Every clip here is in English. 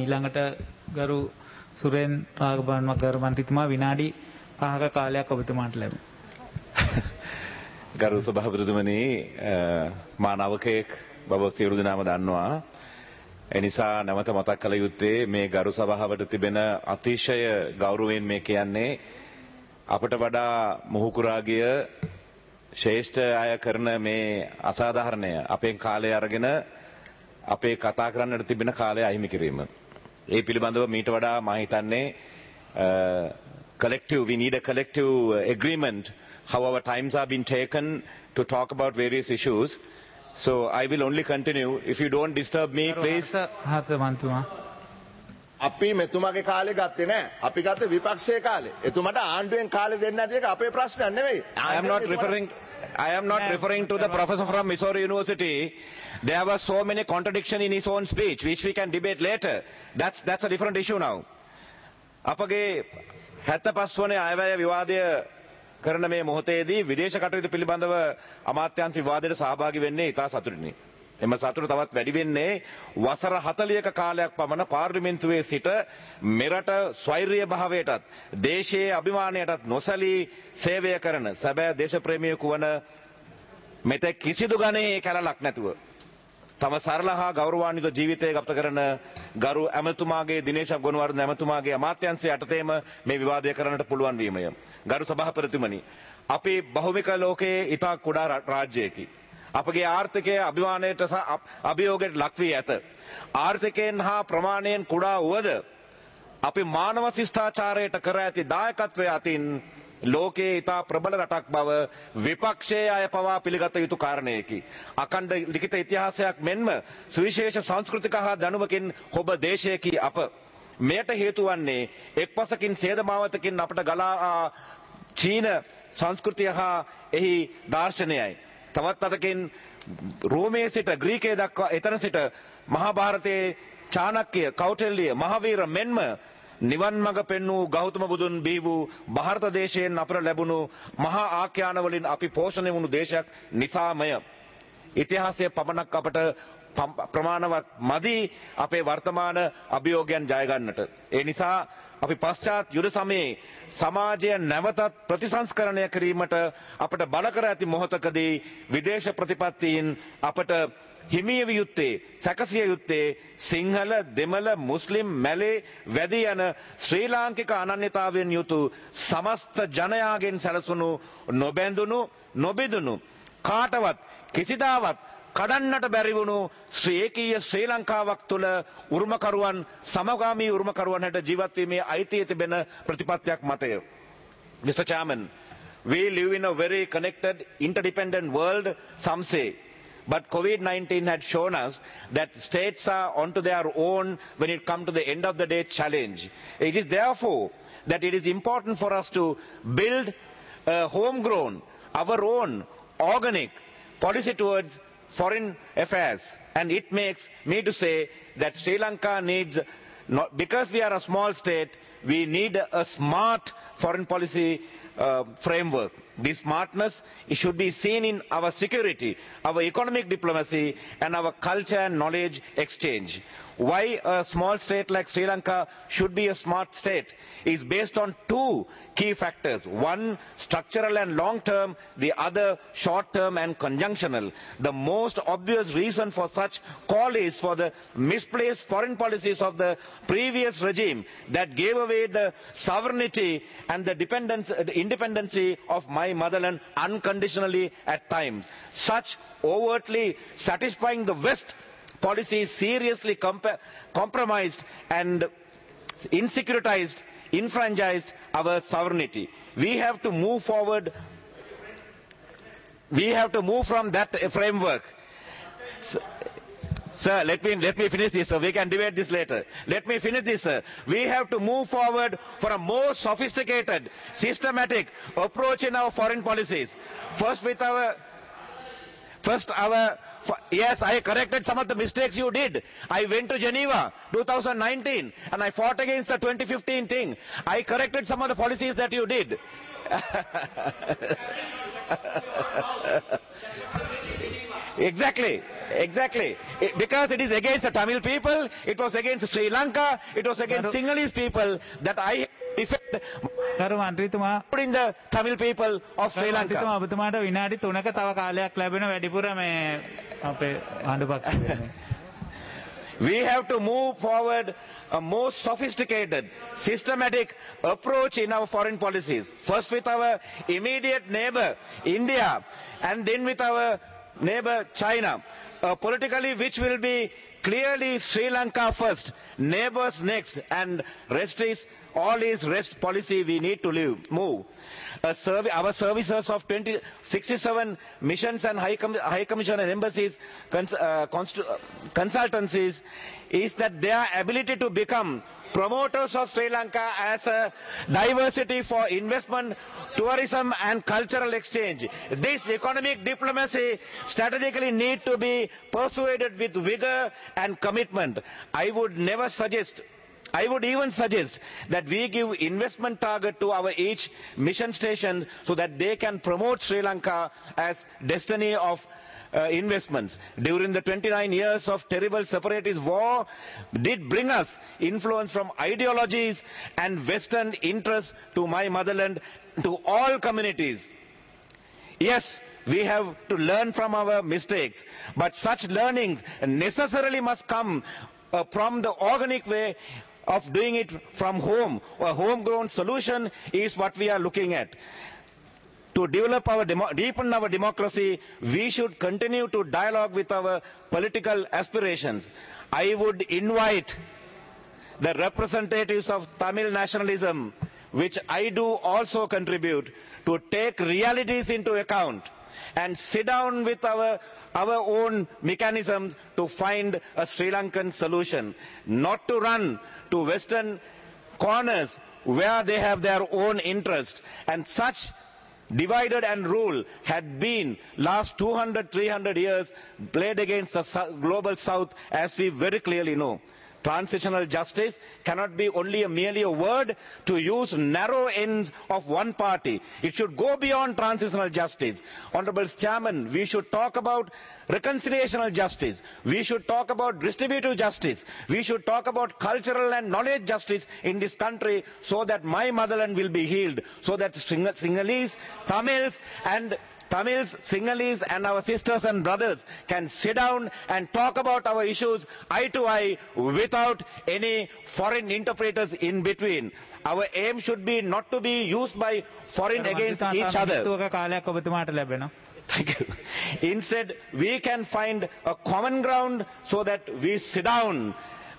ඊළඟට ගරු සුරෙන් රාගබන් ගරු මන්ත්‍රීතුමා විනාඩි 5ක කාලයක් ඔබතුමාට ලැබෙනවා. ගරු සභාපතිතුමනි මා නවකයෙක් බව සියලු දෙනාම දන්නවා. එනිසා නැවත මතක් කළ යුත්තේ මේ ගරු සභාවට තිබෙන අතිශය ගෞරවයෙන් මේ කියන්නේ අපට වඩා මුහුකුරා ගිය ශ්‍රේෂ්ඨ අය කරන මේ අසාධාරණය අපෙන් කාලය අරගෙන අපේ කතා කරන්නට තිබෙන කාලය අහිමි කිරීම. ඒ පිළිබඳව මීට වඩා මා හිතන්නේ we need a collective agreement how our times are being taken to talk about various issues. So I will only continue. If you don't disturb me, please. අපි මෙතුමාගේ කාලේ ගත්තේ නැහැ. අපි ගත්තේ විපක්ෂයේ කාලේ. එතුමාට ආණ්ඩුවෙන් කාලේ දෙන්න නැති එක අපේ ප්‍රශ්නයක් නෙවෙයි. I am not referring to the professor from Missouri University. There were so many contradictions in his own speech, which we can debate later. That's a different issue now. අපගේ 75 වන අයවැය විවාදය කරන මේ මොහොතේදී විදේශ කටයුතු පිළිබඳව අමාත්‍යාංශ විවාදයට සහභාගී වෙන්නේ ඉතා සතුටිනි. එම සතුට තවත් වැඩි වෙන්නේ වසර 40ක කාලයක් පමණ පාර්ලිමේන්තුවේ සිට මෙරට ස්වෛරීය භාවයටත් දේශීය අභිමානයටත් නොසලී සේවය කරන සැබෑ දේශප්‍රේමියෙකු වන මෙතෙක් කිසිදු ගණයේ කැලලක් නැතුව තම සරල හා ගෞරවාන්විත ජීවිතය ගත කරන ගරු ඇමතුමාගේ දිනේශ ගුණවර්ධන ඇමතුමාගේ අමාත්‍යාංශය යටතේම මේ විවාදය කරන්නට පුළුවන් වීමය. ගරු සභාපතිතුමනි, අපි බහුමික ලෝකයේ ඉතා කුඩා රාජ්‍යයකි. අපගේ ආර්ථිකය අභිමානයට සහ අභියෝගයට ලක් වී ඇත. ආර්ථිකයෙන් හා ප්‍රමාණයෙන් කුඩා වුවද අපි මානව ශිෂ්ටාචාරයට කර ඇති දායකත්වය අතින් ලෝකයේ ඉතා ප්‍රබල රටක් බව විපක්ෂයේ අය පවා පිළිගත යුතු කාරණයකි. අඛණ්ඩ ලිඛිත ඉතිහාසයක් මෙන්ම සුවිශේෂ සංස්කෘතික හා දැනුමකින් ඔබ දේශයකි අප. මෙයට හේතු වන්නේ එක්පසකින් සේදමාවතකින් අපට ගලා චීන සංස්කෘතිය හා එහි දාර්ශනයයි. තවත් අතකින් රෝමයේ සිට ග්‍රීකයේ දක්වා එතන සිට මහා භාරතයේ චාණක්‍ය, කෞටිල්‍ය, මහවීර මෙන්ම නිවන් මඟ පෙන්වූ ගෞතම බුදුන් බිහි වූ ಭಾರತ දේශයෙන් අපට ලැබුණු මහා ආඛ්‍යාන වලින් අපි පෝෂණය වුණු දේශයක් නිසාමය. ඉතිහාසයේ පමණක් අපට ප්‍රමාණවත් මදි අපේ වර්තමාන අභියෝගයන් ජය ගන්නට. ඒ නිසා අපි පශ්චාත් යුද සමයේ සමාජය නැවතත් ප්‍රතිසංස්කරණය කිරීමට අපට බල කර ඇති මොහොතකදී විදේශ ප්‍රතිපත්තීන් අපට හිමිය විය යුත්තේ, සැකසිය යුත්තේ සිංහල, දෙමළ, මුස්ලිම්, මැලේ, වැදි යන ශ්‍රී ලාංකික අනන්‍යතාවයෙන් යුතු සමස්ත ජනයාගෙන් සැලසුණු නොබැඳුණු, නොබෙදුණු කාටවත් කිසිදාවත් කඩන්නට බැරි වුණු ශ්‍රේකීය ශ්‍රී ලංකාවක් තුළ උරුමකරුවන් සමගාමී උරුමකරුවන් හැට ජීවත් වීමේ අයිතිය තිබෙන ප්‍රතිපත්තියක් මතය. Mr. Chairman, we live in a very connected, interdependent world, some say. But COVID-19 had shown us that states are onto their own when it comes to the end of the day challenge. It is therefore that it is important for us to build a homegrown, our own organic policy towards foreign affairs. And it makes me to say that Sri Lanka needs, because we are a small state, we need a smart foreign policy framework. This smartness should be seen in our security, our economic diplomacy, and our culture and knowledge exchange. Why a small state like Sri Lanka should be a smart state is based on two key factors. One, structural and long term, the other short term and conjunctional. The most obvious reason for such call is for the misplaced foreign policies of the previous regime that gave away the sovereignty and the independency of my motherland unconditionally at times. Such overtly satisfying the West policies seriously compromised and insecuritized, enfranchised our sovereignty. We have to move forward. We have to move from that framework. Sir, let me finish this, sir. We can debate this later. Let me finish this, sir. We have to move forward for a more sophisticated, systematic approach in our foreign policies. Yes, I corrected some of the mistakes you did. I went to Geneva 2019 and I fought against the 2015 thing. I corrected some of the policies that you did. Exactly. Exactly. Because it is against the Tamil people, it was against Sri Lanka, it was against Sinhalese people that I defend ගරු මන්ත්‍රීතුමා in the Tamil people of Sri Lanka. මන්ත්‍රීතුමා ඔබතුමාට විනාඩි 3ක තව කාලයක් ලැබෙන වැඩිපුර මේ අපේ ආණ්ඩු පක්ෂයෙන්. We have to move forward a more sophisticated, systematic approach in our foreign policies. First with our immediate neighbor, India, and then with our neighbor, China. Politically, which will be clearly Sri Lanka first, neighbors next, and rest is all is rest policy we need to move. Our services of 67 missions and high commission and embassies consultancies is that their ability to become promoters of Sri Lanka as a diversity for investment, tourism and cultural exchange. This economic diplomacy strategically need to be persuaded with vigor and commitment. I would even suggest that we give investment target to our each mission station so that they can promote Sri Lanka as destiny of investments. During the 29 years of terrible separatist war did bring us influence from ideologies and Western interests to my motherland, to all communities. Yes, we have to learn from our mistakes, but such learnings necessarily must come from the organic way of doing it from home. A homegrown solution is what we are looking at. To develop deepen our democracy, we should continue to dialogue with our political aspirations. I would invite the representatives of Tamil nationalism, which I do also contribute, to take realities into account and sit down with our own mechanisms to find a Sri Lankan solution, not to run to Western corners where they have their own interest. And such divided and rule had been last 200-300 years played against the global South, as we very clearly know. Transitional justice cannot be only merely a word to use narrow ends of one party. It should go beyond transitional justice. Honorable Chairman, we should talk about reconciliational justice. We should talk about distributive justice. We should talk about cultural and knowledge justice in this country so that my motherland will be healed, so that Sinhalese, Sinhalese and our sisters and brothers can sit down and talk about our issues eye to eye without any foreign interpreters in between. Our aim should be not to be used by foreign against each other. Thank you. Instead, we can find a common ground so that we sit down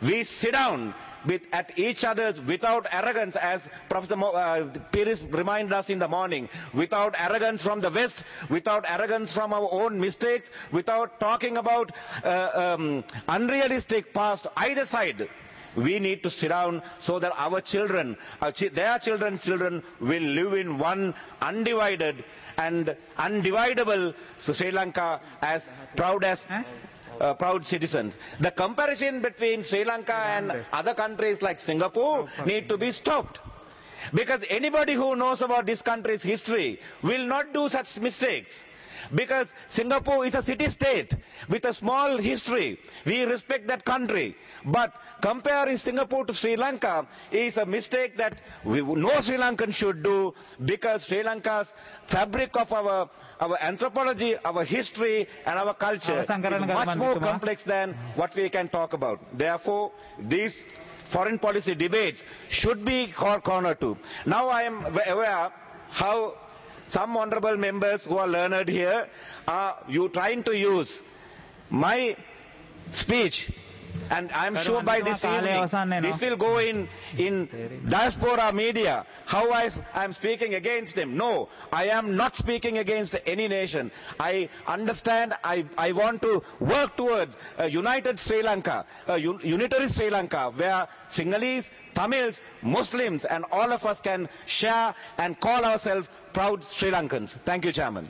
at each other's without arrogance, as Professor Pires reminded us in the morning, without arrogance from the West, without arrogance from our own mistakes, without talking about unrealistic past either side. We need to sit down so that our children, their children's children will live in one undivided and undividable Sri Lanka as proud citizens. The comparison between Sri Lanka and other countries like Singapore need to be stopped. Because anybody who knows about this country's history will not do such mistakes. Because Singapore is a city-state with a small history. We respect that country. But comparing Singapore to Sri Lanka is a mistake that no Sri Lankan should do, because Sri Lanka's fabric of our anthropology, our history and our culture is much more complex than what we can talk about. Therefore, these foreign policy debates should be cornered to. Now I am aware how some honorable members who are learned here are trying to use my speech, and I am sure by this evening this will go in diaspora media, how I am speaking against them. No, I am not speaking against any nation. I understand, I want to work towards a united Sri Lanka, a unitary Sri Lanka, where Sinhalese, Tamils, Muslims and all of us can share and call ourselves proud Sri Lankans. Thank you, Chairman.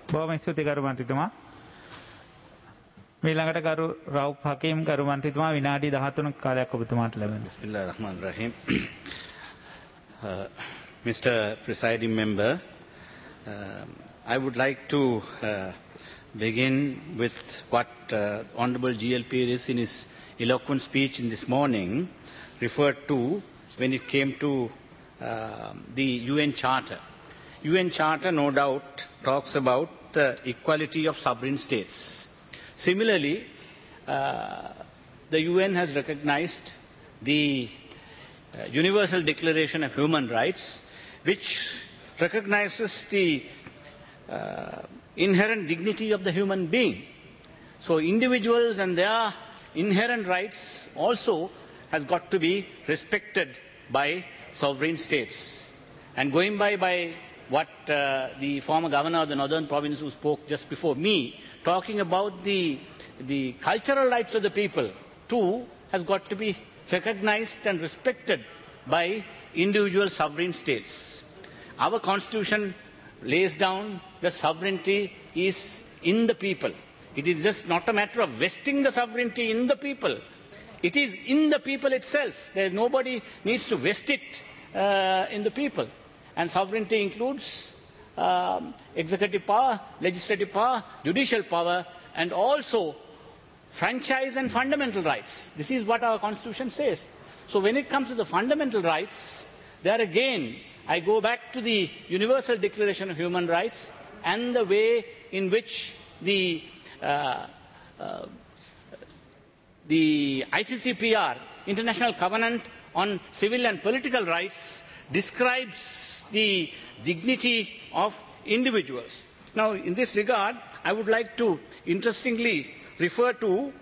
මීළඟට ගරු රවුෆ් හකීම් ගරු මන්ත්‍රීතුමා විනාඩි 13ක කාලයක් ඔබතුමාට ලැබෙනවා. Bismillahirrahmanirrahim. Mr. Presiding Member, I would like to begin with what Honorable G.L. Peris in his eloquent speech in this morning referred to when it came to the UN Charter. UN Charter, no doubt, talks about the equality of sovereign states. Similarly, the UN has recognized the Universal Declaration of Human Rights, which recognizes the inherent dignity of the human being. So individuals and their inherent rights also has got to be respected by sovereign states. And going by what the former governor of the Northern Province who spoke just before me, talking about the cultural rights of the people too has got to be recognized and respected by individual sovereign states. Our constitution lays down that sovereignty is in the people. It is just not a matter of vesting the sovereignty in the people. It is in the people itself. Nobody needs to vest it in the people. And sovereignty includes executive power, legislative power, judicial power, and also franchise and fundamental rights. This is what our Constitution says. So when it comes to the fundamental rights, there again, I go back to the Universal Declaration of Human Rights and the way in which the ICCPR, International Covenant on Civil and Political Rights, describes the dignity of individuals. Now, in this regard, I would like to interestingly refer to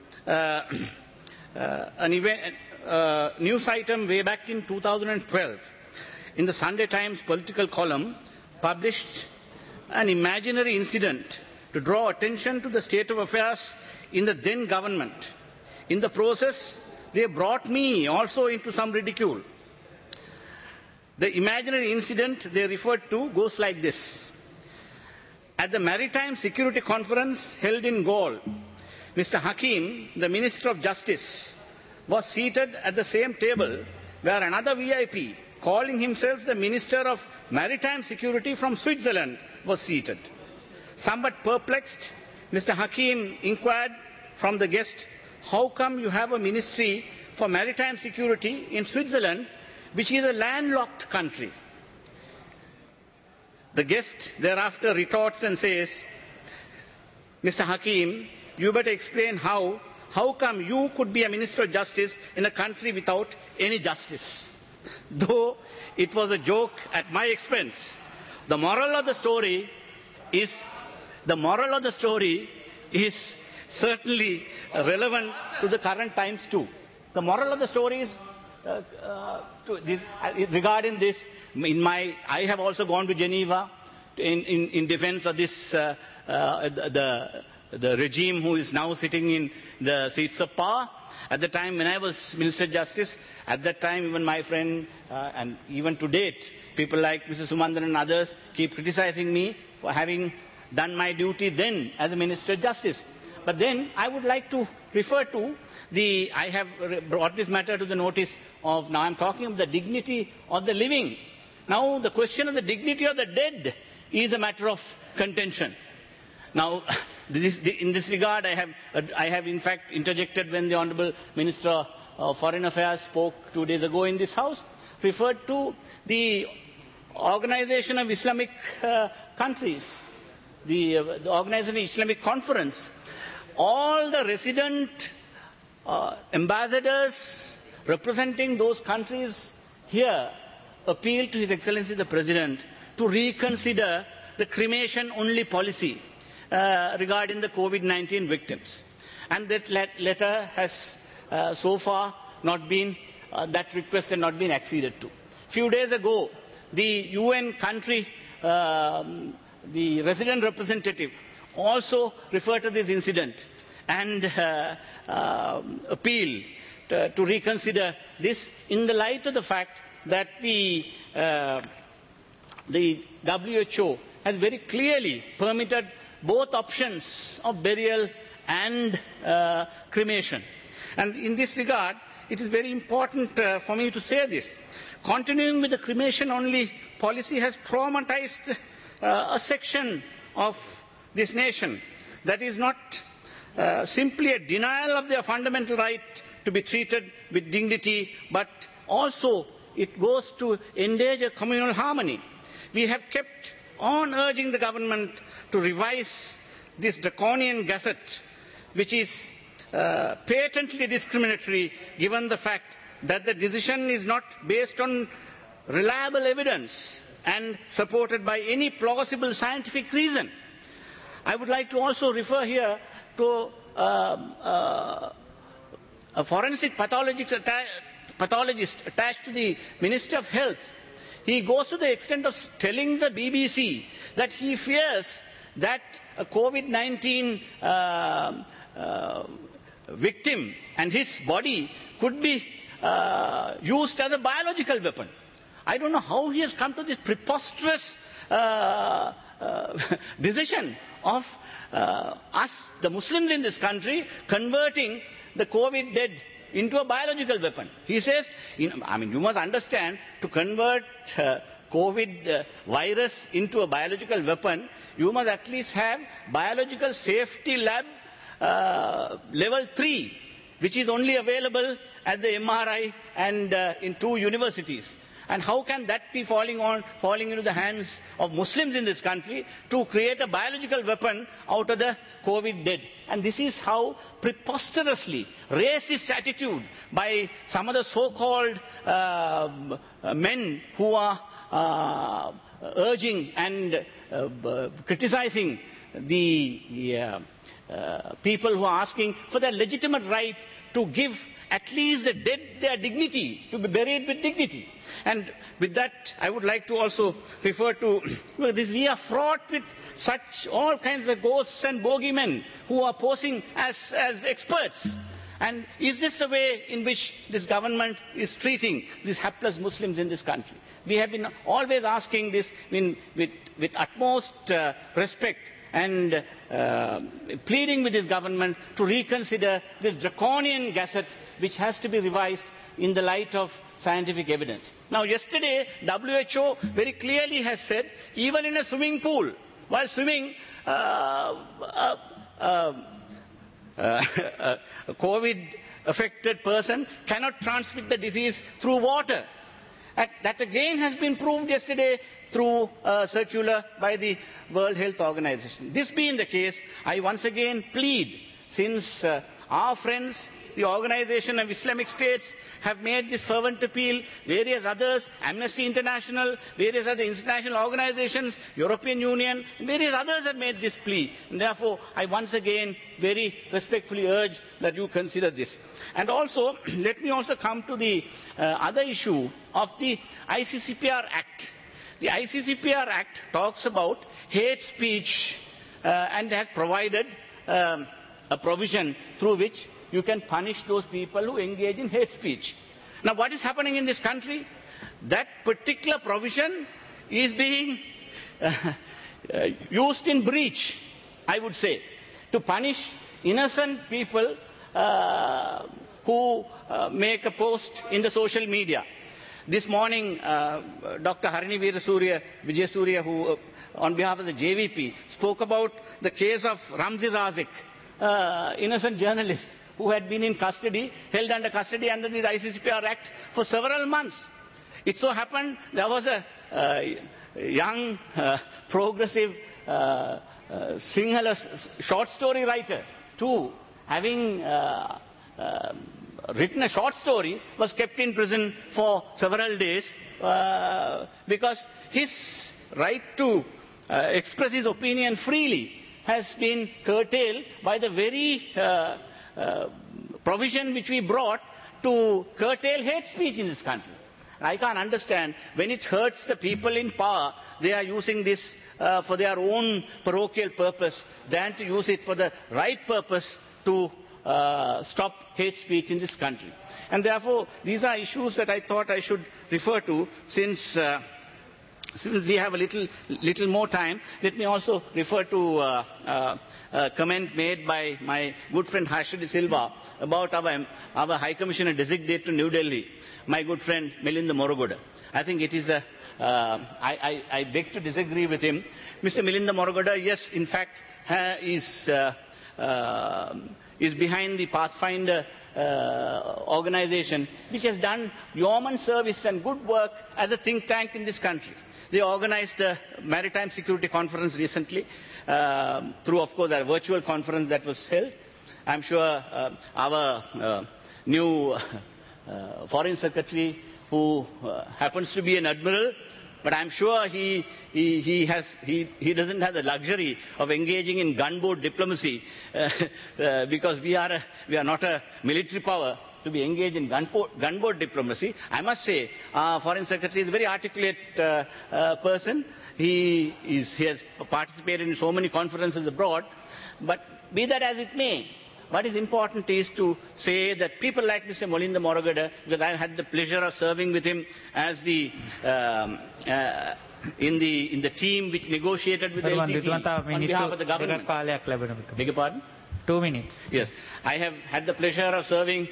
an event, news item way back in 2012. In the Sunday Times political column, published an imaginary incident to draw attention to the state of affairs in the then government. In the process, they brought me also into some ridicule. The imaginary incident they referred to goes like this. At the Maritime Security Conference held in Galle, Mr. Hakim, the Minister of Justice, was seated at the same table where another VIP, calling himself the Minister of Maritime Security from Switzerland, was seated. Somewhat perplexed, Mr. Hakim inquired from the guest, how come you have a Ministry for Maritime Security in Switzerland, which is a landlocked country? The guest thereafter retorts and says, Mr. Hakim, you better explain how come you could be a Minister of Justice in a country without any justice? Though it was a joke at my expense, the moral of the story is certainly relevant to the current times too. The moral of the story is regarding this. I have also gone to Geneva in defense of this the regime who is now sitting in the seats of power. At the time when I was Minister of Justice, at that time even my friend and even to date, people like Mr. Sumandan and others keep criticizing me for having done my duty then as a Minister of Justice. But then I would like to refer to I have brought this matter to the notice of, now I'm talking of the dignity of the living. Now the question of the dignity of the dead is a matter of contention. Now, in this regard, I have in fact interjected when the Honourable Minister of Foreign Affairs spoke 2 days ago in this House, referred to the Organization of Islamic Countries, the Organization of Islamic Conference. All the resident ambassadors representing those countries here appealed to His Excellency the President to reconsider the cremation-only policy regarding the COVID-19 victims. And that letter has so far not been, that request has not been acceded to. A few days ago, the UN country, the resident representative, also referred to this incident and appealed to reconsider this in the light of the fact that the WHO has very clearly permitted both options of burial and cremation. And in this regard, it is very important for me to say this. Continuing with the cremation-only policy has traumatized a section of this nation. that is not simply a denial of their fundamental right to be treated with dignity, but also it goes to endanger communal harmony. We have kept on urging the government to revise this draconian gazette, which is patently discriminatory given the fact that the decision is not based on reliable evidence and supported by any plausible scientific reason. I would like to also refer here to a forensic pathologist attached to the Ministry of Health. He goes to the extent of telling the BBC that he fears that a COVID-19 victim and his body could be used as a biological weapon. I don't know how he has come to this preposterous decision of us, the Muslims in this country, converting the COVID dead into a biological weapon. He says, you must understand, to convert COVID virus into a biological weapon, you must at least have biological safety lab level 3, which is only available at the MRI and in 2 universities. And how can that be falling into the hands of Muslims in this country to create a biological weapon out of the COVID dead? And this is how preposterously racist attitude by some of the so-called men who are urging and criticizing the people who are asking for their legitimate right to give at least the dead their dignity, to be buried with dignity. And with that, I would like to also refer to this. We are fraught with such all kinds of ghosts and bogeymen who are posing as experts. And is this the way in which this government is treating these hapless Muslims in this country? We have been always asking this with utmost respect and pleading with this government to reconsider this draconian gazette, which has to be revised in the light of scientific evidence. Now, yesterday, WHO very clearly has said, even in a swimming pool, while swimming, a COVID-affected person cannot transmit the disease through water. That again has been proved yesterday through a circular by the World Health Organization. This being the case, I once again plead, since our friends, the Organization of Islamic States, have made this fervent appeal, various others, Amnesty International, various other international organizations, European Union, various others have made this plea. And therefore, I once again very respectfully urge that you consider this. And also, let me also come to the other issue of the ICCPR Act. The ICCPR Act talks about hate speech and has provided a provision through which you can punish those people who engage in hate speech. Now, what is happening in this country? That particular provision is being used in breach, I would say, to punish innocent people who make a post in the social media. This morning, Dr. Harini Vijayasuriya, who on behalf of the JVP, spoke about the case of Ramzi Razik, innocent journalist, who had been in custody, held under custody under the ICCPR Act for several months. It so happened there was a young, progressive Sinhala short story writer, too, having written a short story, was kept in prison for several days because his right to express his opinion freely has been curtailed by the very provision which we brought to curtail hate speech in this country. I can't understand, when it hurts the people in power, they are using this for their own parochial purpose than to use it for the right purpose to stop hate speech in this country. And therefore, these are issues that I thought I should refer to since we have a little more time. Let me also refer to a comment made by my good friend Harshadi Silva about our High Commissioner designate to New Delhi, my good friend Melinda Morogoda. I think it is a I beg to disagree with him. Mr. Milinda Moragada, yes, in fact, is behind the Pathfinder organization, which has done yeoman service and good work as a think tank in this country. They organized a maritime security conference recently, through, of course, a virtual conference that was held. I'm sure our new foreign secretary, who happens to be an admiral, but I'm sure he doesn't have the luxury of engaging in gunboat diplomacy because we are not a military power to be engaged in gunboat diplomacy. I must say, our foreign secretary is a very articulate person. He has participated in so many conferences abroad. But be that as it may, what is important is to say that people like Mr. Milinda Moragada, because I had the pleasure of serving with him as the in the team which negotiated with the LTTE on behalf of the government. Beg your pardon? 2 minutes. Yes. I have had the pleasure of serving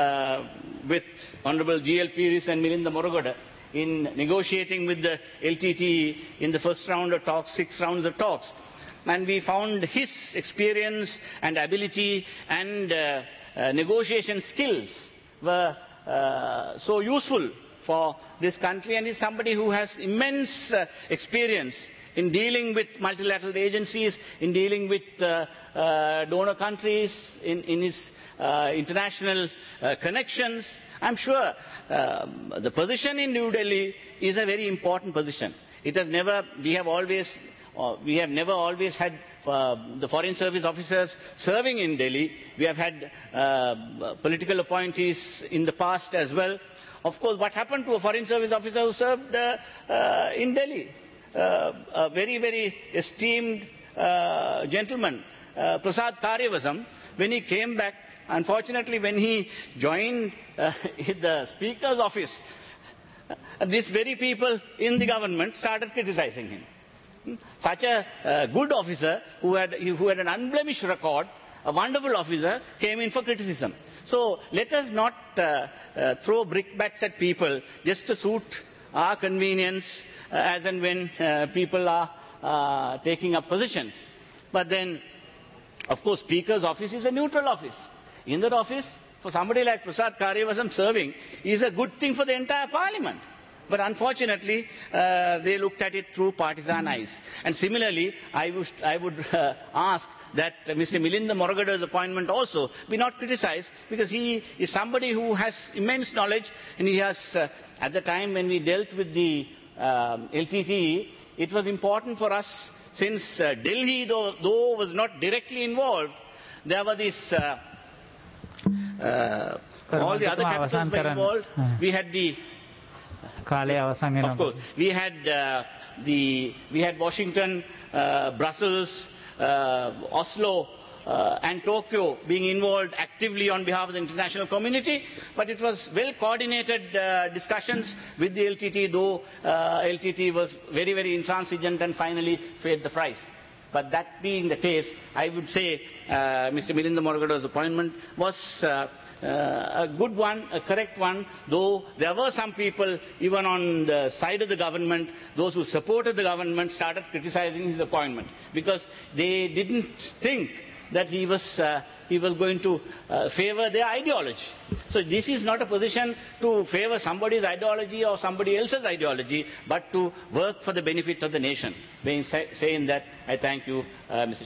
with Honorable G.L. Peiris and Milinda Moragada in negotiating with the LTTE in the first round of talks, 6 rounds of talks. And we found his experience and ability and negotiation skills were so useful for this country, and is somebody who has immense experience in dealing with multilateral agencies, in dealing with donor countries, in his international connections. I'm sure the position in New Delhi is a very important position. It has never, we have never always had the foreign service officers serving in Delhi. We have had political appointees in the past as well. Of course, what happened to a foreign service officer who served in Delhi? A very, very esteemed gentleman, Prasad Karyavasam, when he came back, unfortunately, when he joined the Speaker's office, these very people in the government started criticizing him. Such a good officer who had an unblemished record, a wonderful officer, came in for criticism. So let us not throw brickbats at people just to suit our convenience as and when people are taking up positions. But then, of course, Speaker's office is a neutral office. In that office, for somebody like Prasad Karyavasam serving, is a good thing for the entire parliament. But unfortunately, they looked at it through partisan eyes. And similarly, I would ask that Mr. Milinda Moragada's appointment also be not criticized, because he is somebody who has immense knowledge, and he has, at the time when we dealt with the LTTE, it was important for us, since Delhi, though was not directly involved, there were these, all the other capitals were involved. We had the of course, we had Washington, Brussels, Oslo, and Tokyo being involved actively on behalf of the international community, but it was well coordinated discussions with the LTTE, though LTTE was very, very intransigent and finally paid the price. But that being the case, I would say Mr. Milinda Moragada's appointment was a good one, a correct one, though there were some people, even on the side of the government, those who supported the government started criticizing his appointment, because they didn't think that he was going to favor their ideology. So this is not a position to favor somebody's ideology or somebody else's ideology, but to work for the benefit of the nation. Saying that, I thank you, Mr.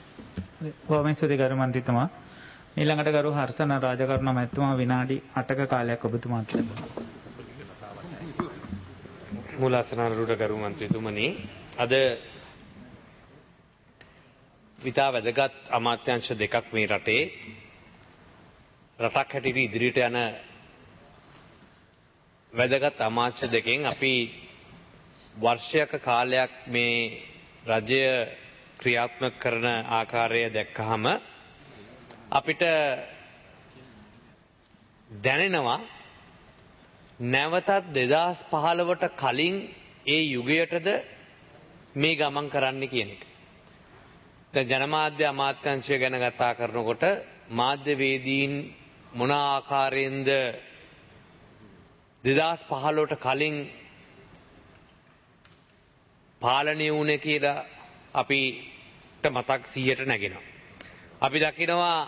Chairman. ඊළඟට ගරු හර්ෂණ රාජකරුණ මැතිතුමා විනාඩි 8ක කාලයක් ඔබතුමාට ලැබෙනවා. මූලාසනාරූඪ ගරු මන්ත්‍රීතුමනි, අද විතා වැදගත් අමාත්‍යාංශ දෙකක් මේ රටේ රටක් හැටියට ඉදිරියට යන වැදගත් අමාත්‍ය දෙකෙන් අපි වර්ෂයක කාලයක් මේ රජය ක්‍රියාත්මක කරන ආකාරය දැක්කහම අපිට දැනෙනවා නැවතත් 2015ට කලින් ඒ යුගයටද මේ ගමන් කරන්න කියන එක. දැන් ජනමාධ්‍ය අමාත්‍යාංශය ගැන කතා කරනකොට මාධ්‍යවේදීන් මොන ආකාරයෙන්ද 2015ට කලින් පාලනය වුණේ කියලා අපිට මතක් 100ට නැගෙනවා. අපි දකිනවා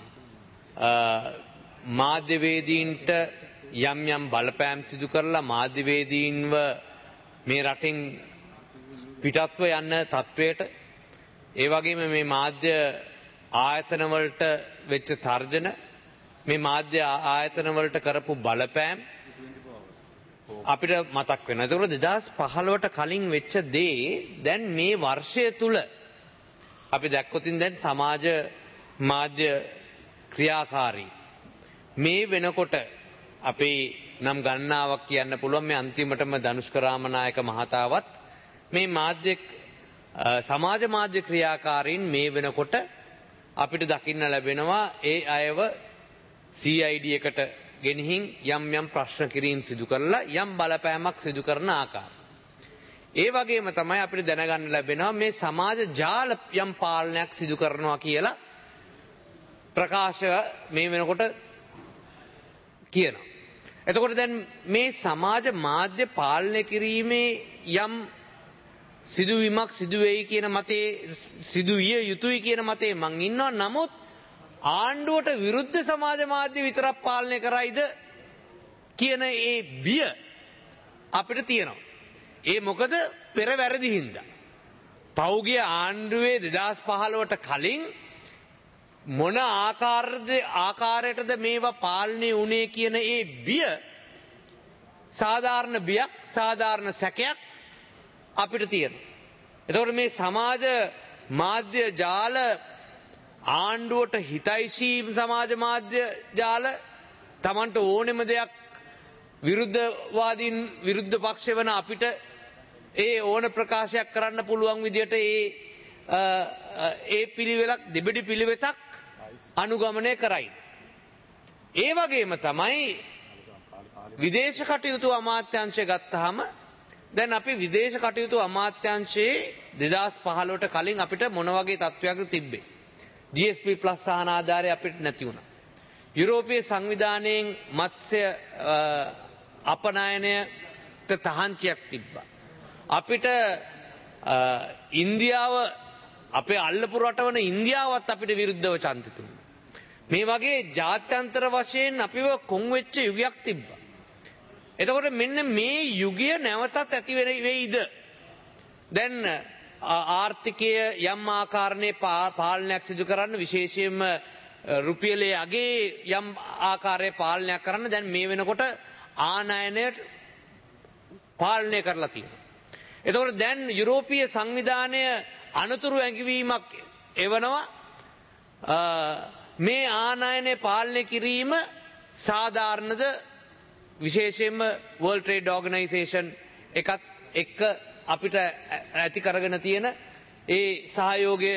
මාධ්‍යවේදීන්ට යම් යම් බලපෑම් සිදු කරලා මාධ්‍යවේදීන්ව මේ රටින් පිටත්ව යන්න තත්වයට ඒ වගේම මේ මාධ්‍ය ආයතනවලට වෙච්ච තර්ජන මේ මාධ්‍ය ආයතනවලට කරපු බලපෑම් අපිට මතක් වෙනවා. ඒකෝර 2015ට කලින් වෙච්ච දේ දැන් මේ වර්ෂය තුල අපි දැක්කොතින් දැන් සමාජ මාධ්‍ය ක්‍රියාකාරී මේ වෙනකොට අපේ නම් ගණනාවක් කියන්න පුළුවන් මේ අන්තිමටම ධනුෂ්ක රාමනායක මහතාවත් මේ මාධ්‍ය සමාජ මාධ්‍ය ක්‍රියාකාරීන් මේ වෙනකොට අපිට දකින්න ලැබෙනවා ඒ අයව CID එකට ගෙනihin යම් යම් ප්‍රශ්න කිරීම සිදු කරලා යම් බලපෑමක් සිදු කරන ආකාරය. ඒ වගේම තමයි අපිට දැනගන්න ලැබෙනවා මේ සමාජ ජාල යම් පාලනයක් සිදු කරනවා කියලා ප්‍රකාශ මේ වෙනකොට කියනවා. එතකොට දැන් මේ සමාජ මාධ්‍ය පාලනය කිරීමේ යම් සිදුවීමක් සිදුවේයි කියන මතේ සිදුවිය යුතුයි කියන මතේ මං ඉන්නවා. නමුත් ආණ්ඩුවට විරුද්ධ සමාජ මාධ්‍ය විතරක් පාලනය කරයිද කියන ඒ බිය අපිට තියෙනවා. ඒ මොකද පෙර වැරදි හින්දා. පෞගිය ආණ්ඩුවේ 2015ට කලින් මොන ආකාරයටද මේවා පාලනය වුණේ කියන ඒ බිය සාධාරණ බියක් සාධාරණ සැකයක් අපිට තියෙනවා. එතකොට මේ සමාජ මාධ්‍ය ජාල ආණ්ඩුවට හිතයිශී සමාජ මාධ්‍ය ජාල Tamanට ඕනෙම දෙයක් විරුද්ධවාදීන් විරුද්ධ පක්ෂ වන අපිට ඒ ඕන ප්‍රකාශයක් කරන්න පුළුවන් විදියට ඒ පිළිවෙලක් දෙබිඩි පිළිවෙතක් අනුගමනය කරයි. ඒ වගේම තමයි විදේශ කටයුතු අමාත්‍යාංශය ගත්තාම දැන් අපි විදේශ කටයුතු අමාත්‍යාංශයේ 2015ට කලින් අපිට මොන වගේ තත්ත්වයක්ද තිබ්බේ? GSP+ සහන ආධාරය අපිට නැති වුණා. යුරෝපීය සංවිධානයෙන් මත්ස්‍ය අපනයනයට තහංචියක් තිබ්බා. අපිට ඉන්දියාව අපේ අල්ලපු රටවන ඉන්දියාවත් අපිට විරුද්ධව ඡන්දෙ දුන්නා. මේ වගේ ජාත්‍යන්තර වශයෙන් අපිව කොන් වෙච්ච යුගයක් තිබ්බා. එතකොට මෙන්න මේ යුගය නැවතත් ඇති වෙයිද? දැන් ආර්ථිකය යම් ආකාරයේ පාලනයක් සිදු කරන්න විශේෂයෙන්ම රුපියලේ අගේ යම් ආකාරයේ පාලනයක් කරන්න දැන් මේ වෙනකොට ආනයනය පාලනය කරලා තියෙනවා. එතකොට දැන් යුරෝපීය සංවිධානය අනතුරු ඇඟවීමක් එවනවා මේ ආනයනය පාලනය කිරීම සාධාරණද විශේෂයෙන්ම World Trade Organization එකත් එක්ක අපිට ඇති කරගෙන තියෙන ඒ සහයෝගය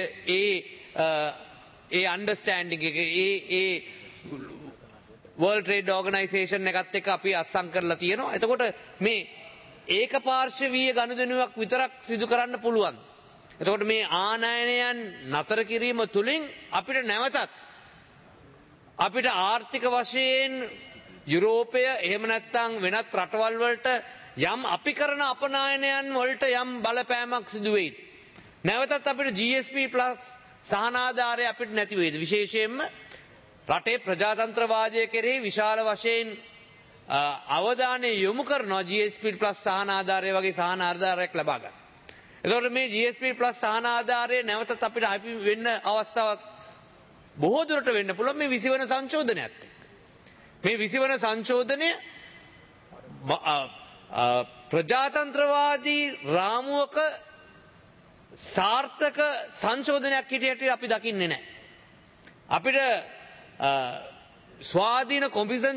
ඒ අන්ඩර්ස්ටෑන්ඩිං එක ඒ World Trade Organization එකත් එක්ක අපි අත්සන් කරලා තියෙනවා. එතකොට මේ ඒකපාර්ශවීය ගනුදෙනුවක් විතරක් සිදු කරන්න පුළුවන්. එතකොට මේ ආනයනයන් නතර කිරීම තුළින් අපිට නැවතත් අපිට ආර්ථික වශයෙන් යුරෝපය එහෙම නැත්නම් වෙනත් රටවල් වලට යම් අපි කරන අපනයනයන් වලට යම් බලපෑමක් සිදු වෙයිද? නැවතත් අපිට GSP+ සහනාධාරය අපිට නැති වෙයිද? විශේෂයෙන්ම රටේ ප්‍රජාතන්ත්‍රවාදය කෙරෙහි විශාල වශයෙන් අවධානය යොමු කරනවා GSP+ සහනාධාරය වගේ සහනාධාරයක් ලබා ගන්න. එතකොට මේ GSP+ සහනාධාරය නැවතත් අපිට අපි වෙන්න අවස්ථාවක් බොහෝ දුරට වෙන්න පුළුවන් මේ 20 වෙනි සංශෝධනයත් එක්ක. මේ 20 වෙනි සංශෝධනය ප්‍රජාතන්ත්‍රවාදී රාමුවක සාර්ථක සංශෝධනයක් හිටියට අපි දකින්නේ නැහැ. අපිට ස්වාධීන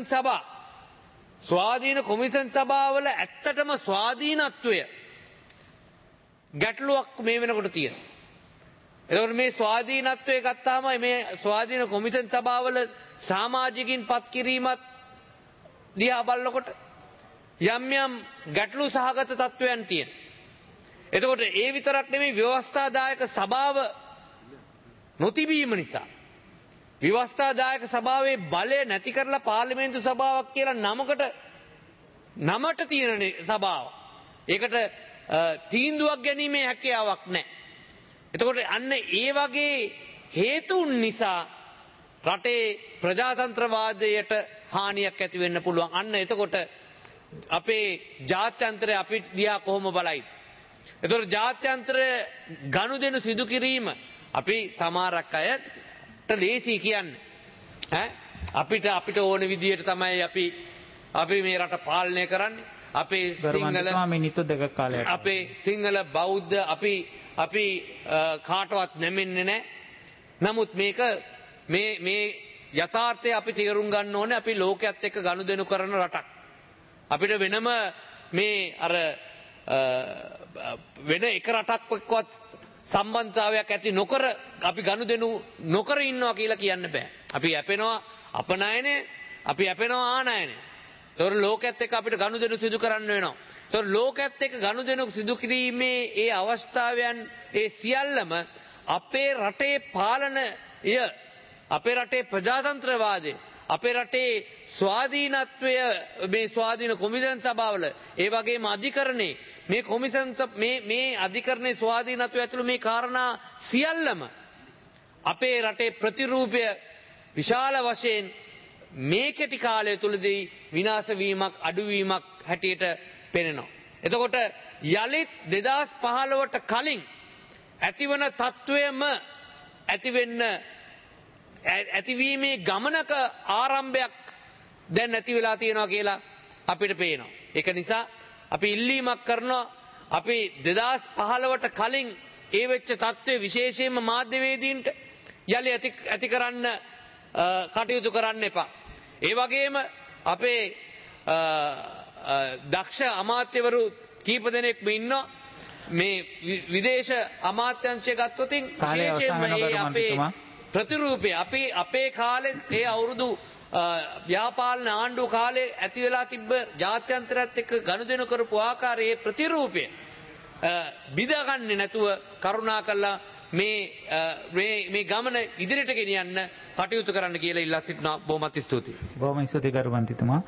කොමිෂන් සභාවල ඇත්තටම ස්වාධීනත්වය ගැටලුවක් මේ වෙනකොට තියෙනවා. එතකොට මේ ස්වාධීනත්වය ගත්තාම මේ ස්වාධීන කොමිෂන් සභාවල සමාජිකින් පත් කිරීමත් දිහා බලනකොට යම් යම් ගැටලු සහගත තත්වයන් තියෙන. එතකොට ඒ විතරක් නෙමෙයි ව්‍යවස්ථාදායක සභාව නොතිබීම නිසා ව්‍යවස්ථාදායක සභාවේ බලය නැති කරලා පාර්ලිමේන්තු සභාවක් කියලා නමට තියෙන සභාව. ඒකට තීන්දුවක් ගැනීමේ හැකියාවක් නැහැ. එතකොට අන්න ඒ වගේ හේතුන් නිසා රටේ ප්‍රජාතන්ත්‍රවාදයට හානියක් ඇති වෙන්න පුළුවන්. අන්න එතකොට අපේ ජාත්‍යන්තරය අපි දිහා කොහොම බලයිද? එතකොට ජාත්‍යන්තර ගනුදෙනු සිදු කිරීම අපි සමහරක් අයට ලේසි කියන්නේ. අපිට ඕන විදියට තමයි අපි මේ රට පාලනය කරන්නේ. අපේ සිංහල බෞද්ධ අපි කාටවත් නැමෙන්නේ නැහැ. නමුත් මේ යථාර්ථය අපි තේරුම් ගන්න ඕනේ. අපි ලෝකයේත් එක්ක ගනුදෙනු කරන රටක්. අපිට වෙනම මේ අර වෙන එක රටක්වත් සම්බන්ධතාවයක් ඇති නොකර අපි ගනුදෙනු නොකර ඉන්නවා කියලා කියන්න බෑ. අපි යැපෙනවා අපනයනය, අපි යැපෙනවා ආනයනය. ඒතොර ලෝකයේත් එක්ක අපිට ගනුදෙනු සිදු කරන්න වෙනවා. ඒතොර ලෝකයේත් එක්ක ගනුදෙනු සිදු කිරීමේ ඒ අවස්ථාවයන් ඒ සියල්ලම අපේ රටේ පාලනය, අපේ රටේ ප්‍රජාතන්ත්‍රවාදය, අපේ රටේ ස්වාධීනත්වය, මේ ස්වාධීන කොමිසම් සභාවල ඒ වගේම අධිකරණේ මේ කොමිසම් මේ අධිකරණේ ස්වාධීනත්වය ඇතුළු මේ කාරණා සියල්ලම අපේ රටේ ප්‍රතිරූපය විශාල වශයෙන් මේ කෙටි කාලය තුලදී විනාශ වීමක් අඩුවීමක් හැටියට පෙනෙනවා. එතකොට යලිත් 2015ට කලින් ඇතිවන තත්වයම ඇතිවීමේ ගමනක ආරම්භයක් දැන් නැති වෙලා තියෙනවා කියලා අපිට පේනවා. ඒක නිසා අපි ඉල්ලීමක් කරනවා, අපි 2015ට කලින් ඒ වෙච්ච තත්ත්වය විශේෂයෙන්ම මාධ්‍යවේදීන්ට යලි ඇති කරන්න කටයුතු කරන්න එපා. ඒ වගේම අපේ දක්ෂ අමාත්‍යවරු කීප දෙනෙක්ම ඉන්නවා. මේ විදේශ අමාත්‍යංශය ගත්තොතින් විශේෂයෙන්ම අපේ ප්‍රතිරූපය අපේ කාලෙත් ඒ අවුරුදු ව්‍යාපාලන ආණ්ඩු කාලේ ඇති වෙලා තිබ්බ ජාත්‍යන්තරයත් එක්ක ගනුදෙනු කරපු ආකාරයේ ප්‍රතිරූපය බිඳගන්නේ නැතුව කරුණා කළා මේ ගමන ඉදිරියට ගෙනියන්න කටයුතු කරන්න කියලා ඉල්ලා සිටිනවා. බොහොමත් ස්තුතියි. බොහොම ස්තුතියි ගරු මන්ත්‍රීතුමා.